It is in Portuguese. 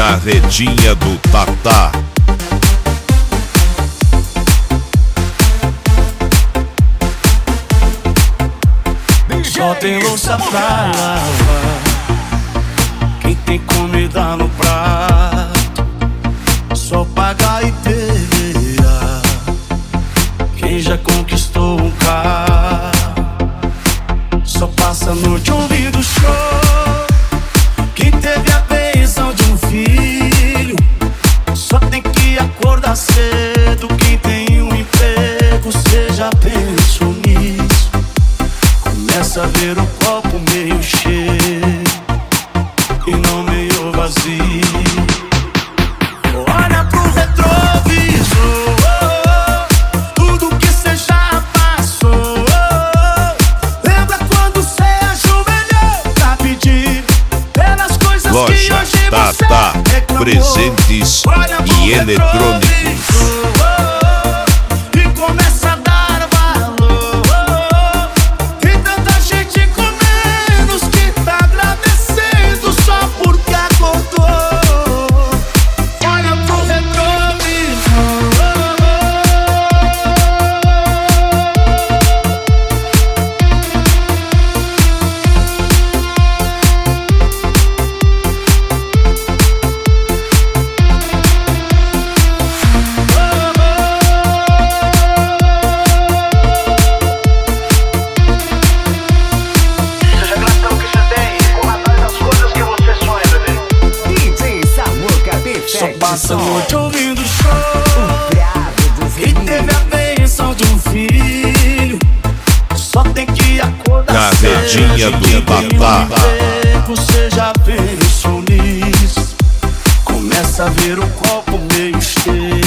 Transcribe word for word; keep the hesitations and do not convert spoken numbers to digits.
Carretinha do Tatá. Só tem louça pra lavar, quem tem comida no prato, só paga e perderá quem já conquistou um carro. Só passa a noite ouvindo show, quem teve a bênção de um filho, só tem que acordar cedo. Quem tem um emprego, cê já pensou nisso? Começa a ver o copo meio cheio e não meio vazio. Olha pro retrovisor, tudo que cê já passou. Lembra quando cê ajoelhou pra pedir pelas coisas que hoje Loja você Tatá, reclamou. presentes e eletrônicos. E começa a dar valor. Tem tanta gente com menos que tá agradecendo só porque acordou. Olha pro retrovisor. Seja grato ao que você tem e corra atrás das coisas que você sonha, bebê. D J Samuca Só Perfect passa a Som. noite ouvindo show, Bravo dos e teve a bênção de um filho, só tem que acordar Carretinha cedo. do Quem tem um Tatá. emprego, cê já pensou nisso? Começa a ver o copo meio cheio